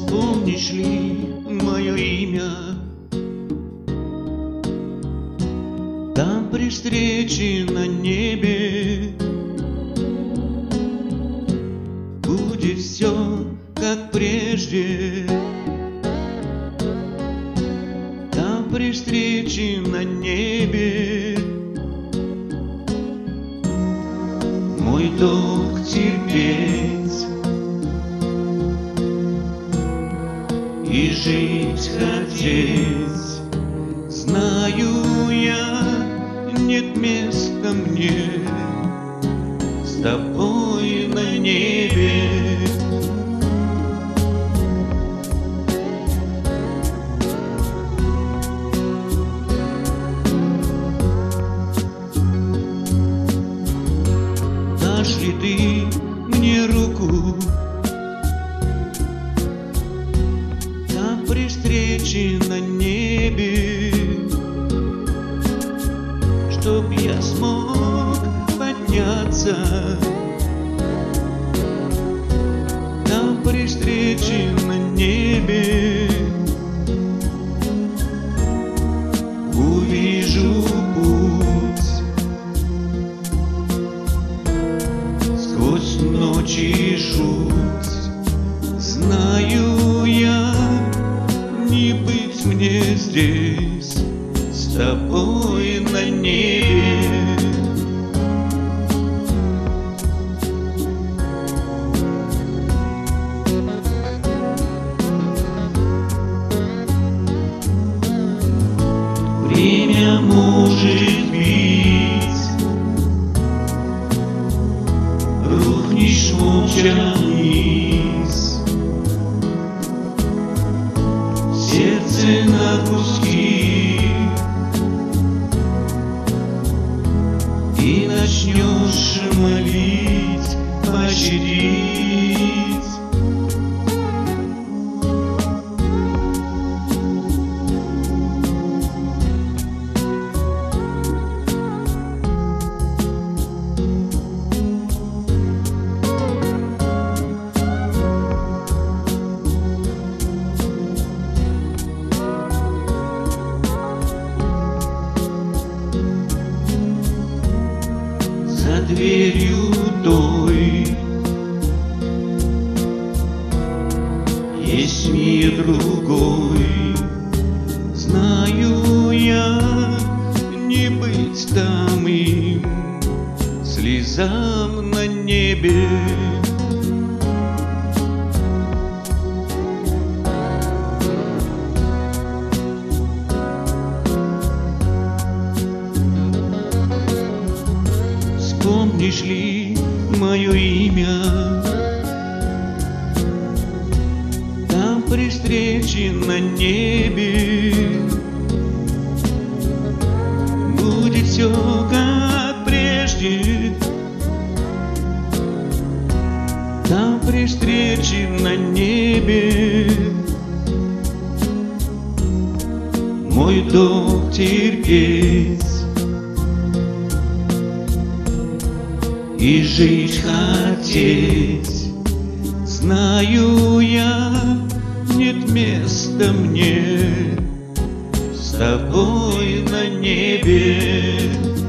Вспомнишь ли мое имя? Там при встрече на небе будет все как прежде. Там при встрече на небе мой долг терпеть и жить хотеть. Знаю я, нет места мне с тобой на небе. Дашь ли ты мне руку там при встрече на небе, чтоб я смог подняться там при встрече на небе? Увижу путь сквозь ночи жуть. Знаю я, не быть мне здесь с тобой на небе. Время может бить, рухнешь молча вниз, сердце на куски, и начнешь молить, пощадить. За дверью той есть мир другой. Знаю я, не быть там им слезам на небе. Помнишь ли мое имя? Там при встрече на небе будет все как прежде. Там при встрече на небе мой долг терпеть и жить хотеть. Знаю я, нет места мне с тобой на небе.